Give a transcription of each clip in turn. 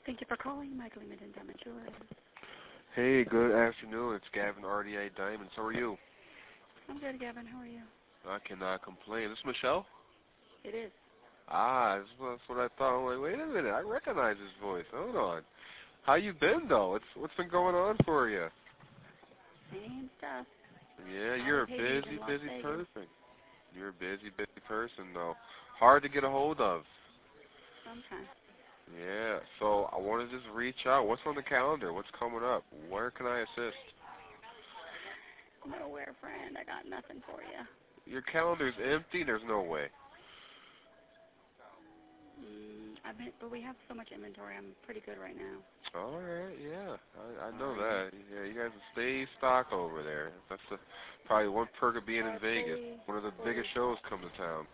Thank you for calling Michael Limited Diamond Jewelry. Hey, good afternoon. It's Gavin, RDA Diamonds. How are you? I'm good, Gavin. How are you? I cannot complain. Is this Michelle? It is. That's what I thought. I'm like, wait a minute. I recognize his voice. Hold on. How you been, though? What's been going on for you? Same stuff. Yeah, you're a Hades in busy, Las busy Vegas. person. You're a busy, busy person, though. Hard to get a hold of. Sometimes. Yeah, so I want to just reach out. What's on the calendar? What's coming up? Where can I assist? Nowhere, friend. I got nothing for you. Your calendar's empty? There's no way. But we have so much inventory. I'm pretty good right now. All right, yeah, I know that. Yeah, you guys stay stock over there. That's probably one perk of being in Vegas. One of the biggest shows come to town.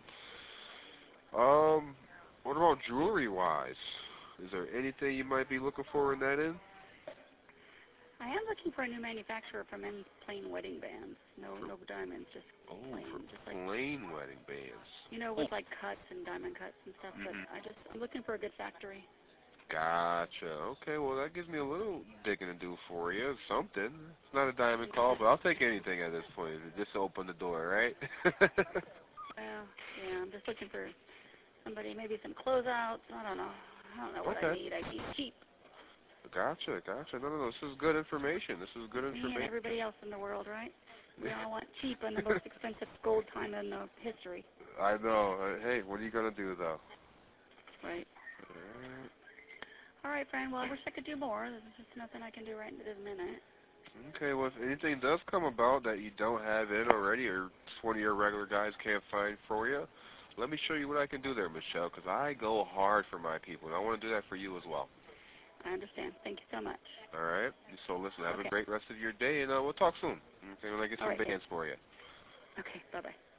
What about jewelry-wise? Is there anything you might be looking for in that end? I am looking for a new manufacturer for men's plain wedding bands. No diamonds, just plain. For just plain wedding bands. You know, with like cuts and diamond cuts and stuff. But I'm looking for a good factory. Gotcha. Okay, well, that gives me a little digging to do for you. Something. It's not a diamond call, but I'll take anything at this point. Just open the door, right? Well, yeah, I'm just looking for somebody, maybe some closeouts. I don't know what I need. I need cheap. Gotcha. No, this is good information. Me and everybody else in the world, right? We all want cheap and the most expensive gold time in the history. I know. Hey, what are you going to do, though? Right. All right, friend. Well, I wish I could do more. There's just nothing I can do right this minute. Okay, well, if anything does come about that you don't have in already or one of your regular guys can't find for you, let me show you what I can do there, Michelle, because I go hard for my people, and I want to do that for you as well. I understand. Thank you so much. All right? So, listen, have a great rest of your day, and we'll talk soon. Okay, when I get some bands for you. Okay, bye-bye.